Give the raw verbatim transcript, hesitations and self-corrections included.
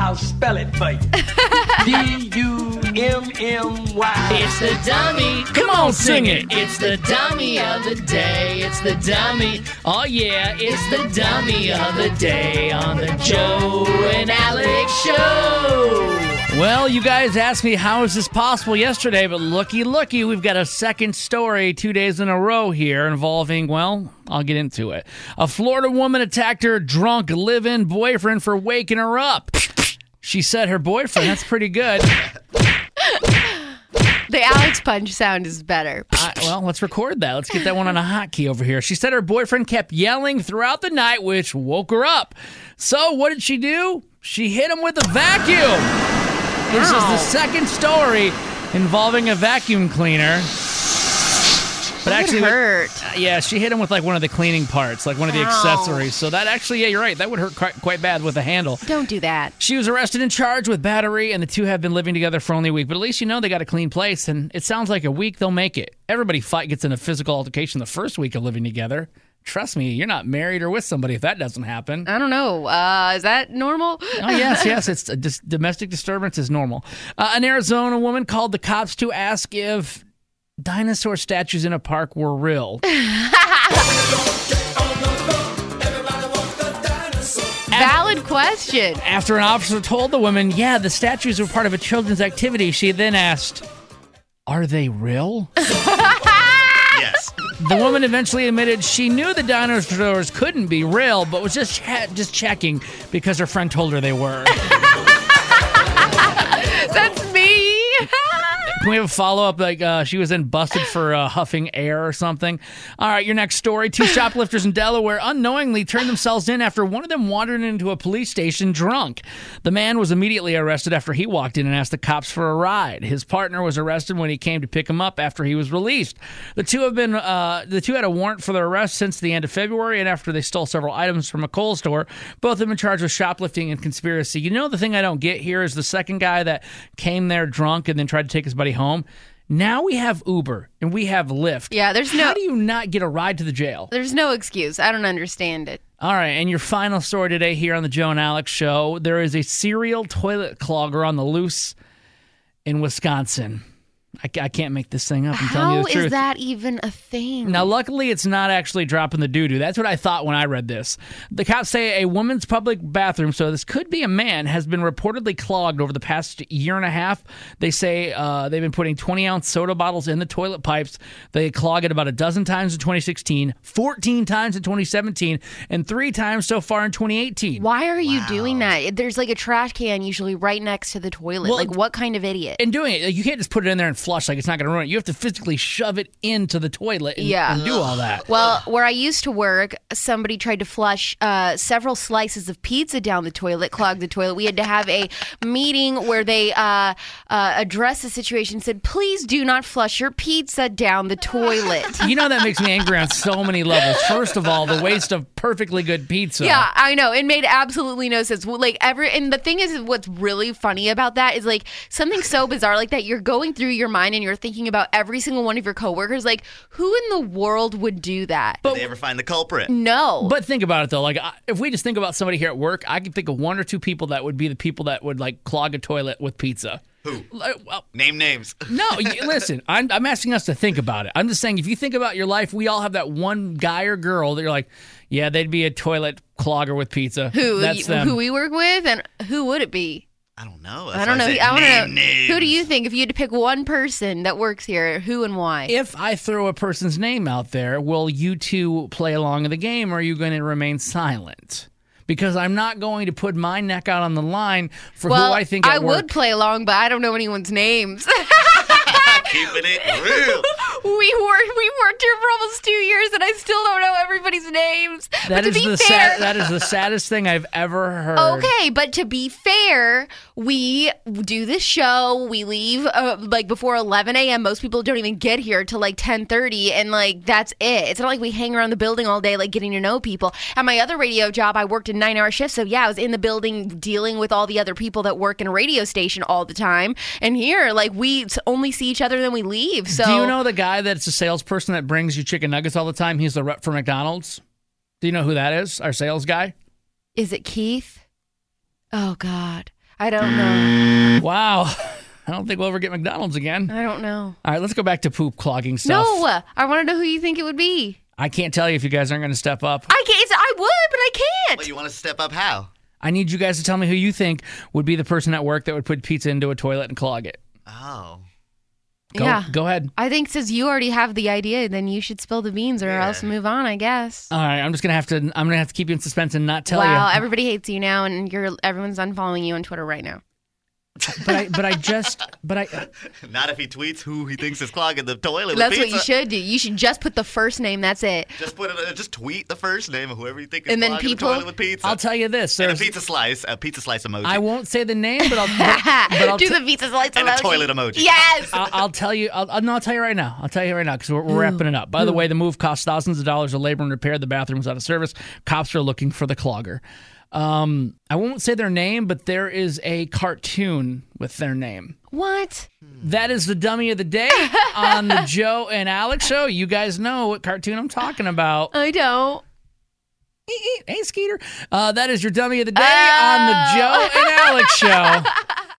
I'll spell it for you. D U M M Y. It's the dummy. Come on, sing it. It's the dummy of the day. It's the dummy. Oh, yeah, it's the dummy of the day on the Joe and Alex Show. Well, you guys asked me how is this possible yesterday, but looky, looky, we've got a second story two days in a row here involving, well, I'll get into it. A Florida woman attacked her drunk live-in boyfriend for waking her up. She said her boyfriend. That's pretty good. The Alex Punch sound is better. Uh, well, let's record that. Let's get that one on a hotkey over here. She said her boyfriend kept yelling throughout the night, which woke her up. So what did she do? She hit him with a vacuum. This is the second story involving a vacuum cleaner. But that actually, would hurt. Uh, yeah, she hit him with like one of the cleaning parts, like one of the Ow. accessories. So that actually, yeah, you're right. That would hurt quite, quite bad with a handle. Don't do that. She She was arrested and charged with battery, and the two have been living together for only a week. But at least you know they got a clean place, and it sounds like a week they'll make it. Everybody fight gets in a physical altercation the first week of living together. Trust me, you're not married or with somebody if that doesn't happen. I don't know. Uh, is that normal? Oh, yes, yes. It's a dis- domestic disturbance is normal. Uh, an Arizona woman called the cops to ask if dinosaur statues in a park were real. Valid question. After an officer told the woman, yeah, the statues were part of a children's activity, she then asked, are they real? Yes. The woman eventually admitted she knew the dinosaurs couldn't be real, but was just cha- just checking because her friend told her they were. That's me. Can we have a follow-up? Like uh, she was then busted for uh, huffing air or something. All right, your next story. Two shoplifters in Delaware unknowingly turned themselves in after one of them wandered into a police station drunk. The man was immediately arrested after he walked in and asked the cops for a ride. His partner was arrested when he came to pick him up after he was released. The two have been uh, the two had a warrant for their arrest since the end of February, and after they stole several items from a Kohl's store, both have been charged with shoplifting and conspiracy. You know, the thing I don't get here is the second guy that came there drunk and then tried to take his buddy home. Now we have Uber and we have Lyft. Yeah, there's no. How do you not get a ride to the jail? There's no excuse. I don't understand it. All right, and your final story today here on the Joe and Alex Show. There is a serial toilet clogger on the loose in Wisconsin. I, I can't make this thing up. I'm telling you the How truth. is that even a thing? Now, luckily, it's not actually dropping the doo-doo. That's what I thought when I read this. The cops say a woman's public bathroom, so this could be a man, has been reportedly clogged over the past year and a half. They say uh, they've been putting twenty-ounce soda bottles in the toilet pipes. They clog it about a dozen times in twenty sixteen, fourteen times in twenty seventeen, and three times so far in twenty eighteen. Why are you doing that? There's like a trash can usually right next to the toilet. Well, like, what kind of idiot? And doing it, you can't just put it in there and flush like it's not going to ruin it. You have to physically shove it into the toilet and, Yeah. and do all that. Well, where I used to work, somebody tried to flush uh, several slices of pizza down the toilet, clog the toilet. We had to have a meeting where they uh, uh, addressed the situation, said, please do not flush your pizza down the toilet. You know that makes me angry on so many levels. First of all, the waste of perfectly good pizza. Yeah, I know. It made absolutely no sense. Like, every, and the thing is, what's really funny about that is, like, something so bizarre like that, you're going through your mind and you're thinking about every single one of your coworkers. Like, who in the world would do that? Did they ever find the culprit? No. But think about it, though. Like, I- if we just think about somebody here at work, I can think of one or two people that would be the people that would, like, clog a toilet with pizza. Who? Like, well, Name names. no, you, listen, I'm, I'm asking us to think about it. I'm just saying, if you think about your life, we all have that one guy or girl that you're like, yeah, they'd be a toilet clogger with pizza. who That's them. who we work with, and who would it be? I don't know. I That's don't know. why said I want to know. name names. Who do you think, if you had to pick one person that works here, who and why? If I throw a person's name out there, will you two play along in the game, or are you going to remain silent? Because I'm not going to put my neck out on the line for well, who I think at I work. would play along, but I don't know anyone's names. Keeping it real. we worked we worked here for almost two years, and I still don't know everybody's names. That but to is be the fair, sad, that is the saddest thing I've ever heard. okay, but to be fair, we do this show. We leave uh, like before eleven a.m. Most people don't even get here till like ten thirty, and like that's it. It's not like we hang around the building all day, like getting to know people. At my other radio job, I worked a nine-hour shift, so yeah, I was in the building dealing with all the other people that work in a radio station all the time. And here, like, we only see each other, then we leave. So Do you know the guy that's a salesperson that brings you chicken nuggets all the time? He's the rep for McDonald's. Do you know who that is? Our sales guy? Is it Keith? Oh God. I don't know. Wow. I don't think we'll ever get McDonald's again. I don't know. All right, let's go back to poop clogging stuff. No, I want to know who you think it would be. I can't tell you if you guys aren't going to step up. I can't. I would, but I can't. Well, you want to step up how? I need you guys to tell me who you think would be the person at work that would put pizza into a toilet and clog it. Oh. Go, Yeah. Go ahead. I think since you already have the idea, then you should spill the beans or Yeah. else move on, I guess. All right, I'm just gonna have to. I'm gonna have to keep you in suspense and not tell Wow, you. everybody hates you now, and you're everyone's unfollowing you on Twitter right now. But I, but I just, but I. Not if he tweets who he thinks is clogging the toilet That's with what pizza. you should do. You should just put the first name. That's it. Just put it. uh, Just tweet the first name of whoever you think is And then clogging people- the toilet with pizza. I'll tell you this. and a There's, pizza slice, a pizza slice emoji. I won't say the name, but I'll. But, but I'll do t- the pizza slice And a emoji. toilet emoji. Yes. I'll, I'll tell you. I'll, I'll- no, I'll tell you right now. I'll tell you right now because we're, we're wrapping it up. By the way, the move cost thousands of dollars of labor and repair. The bathroom's out of service. Cops are looking for the clogger. Um, I won't say their name, but there is a cartoon with their name. What? That is the dummy of the day on the Joe and Alex show. You guys know what cartoon I'm talking about. I don't. Hey, Skeeter. Uh, that is your dummy of the day on the Joe and Alex show.